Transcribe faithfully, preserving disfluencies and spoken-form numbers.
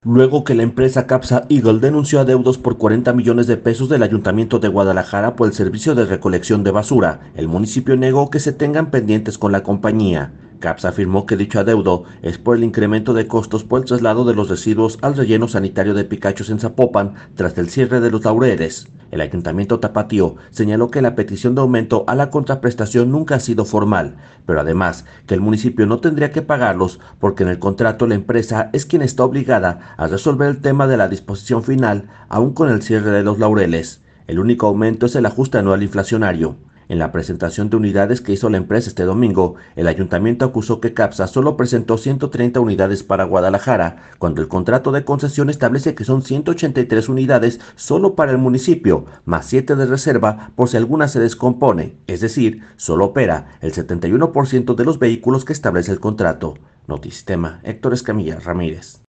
Luego que la empresa Capsa Eagle denunció adeudos por cuarenta millones de pesos del Ayuntamiento de Guadalajara por el servicio de recolección de basura, el municipio negó que se tengan pendientes con la compañía. Capsa afirmó que dicho adeudo es por el incremento de costos por el traslado de los residuos al relleno sanitario de Picachos en Zapopan tras el cierre de los Laureles. El Ayuntamiento tapatío señaló que la petición de aumento a la contraprestación nunca ha sido formal, pero además que el municipio no tendría que pagarlos porque en el contrato la empresa es quien está obligada a resolver el tema de la disposición final, aún con el cierre de los Laureles. El único aumento es el ajuste anual inflacionario. En la presentación de unidades que hizo la empresa este domingo, el ayuntamiento acusó que Capsa solo presentó ciento treinta unidades para Guadalajara, cuando el contrato de concesión establece que son ciento ochenta y tres unidades solo para el municipio, más siete de reserva por si alguna se descompone, es decir, solo opera el setenta y uno por ciento de los vehículos que establece el contrato. Notisistema, Héctor Escamilla Ramírez.